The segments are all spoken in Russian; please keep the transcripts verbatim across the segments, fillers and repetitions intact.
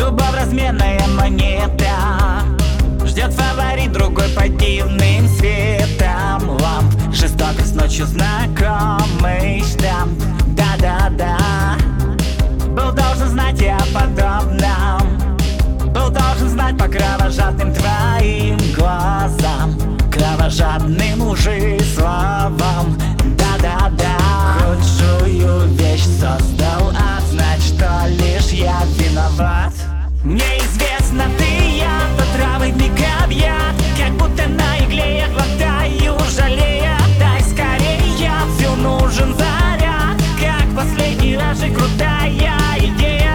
Любовь разменная монета, ждет фаворит другой под дивным светом ламп. Жестокость ночью знакомый штамп. Да-да-да, был должен знать я о подобном, был должен знать по кровожадным твоим глазам, кровожадным лжи словам. Да-да-да, худшую вещь создал, а знать, что лишь я виноват. Мне известно, ты яд, отравы вмиг объят, как будто на игле я глотаю, жалея. Дай скорее яд, все нужен заряд, как последний раз же крутая идея.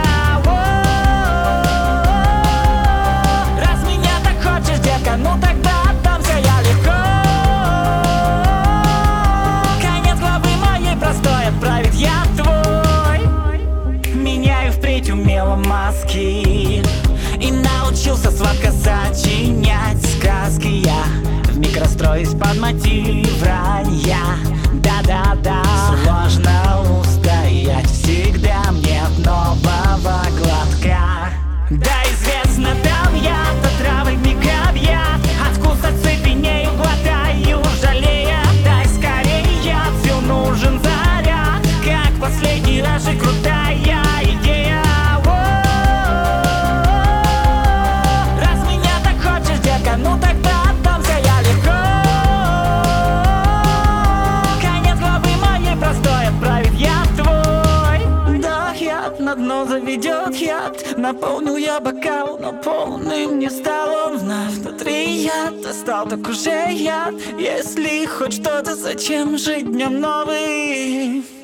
Раз меня так хочешь, детка, ну тогда отдамся я легко. Конец главы моей простой, отправит я твой. Меняю впредь умело маски и научился сладко сочинять сказки. Я вмиг расстроюсь под мотив вранья. Да-да-да, сложно устоять всегда мне от нового глотка. Да, известно, там яд, отравы вмиг объят, от вкуса цепенею, глотаю, жалея. Дай скорее яд, все нужен заряд, как последний раз же крутая идея. Раз меня так хочешь, детка, ну тогда отдамся я легко. Конец главы моей простой, отправит я твой. Да, яд на дно заведет яд, наполнил я бокал, но полным не стал он вновь. Внутри яд, а стал так уже яд. Если хоть что-то, зачем жить днем новый?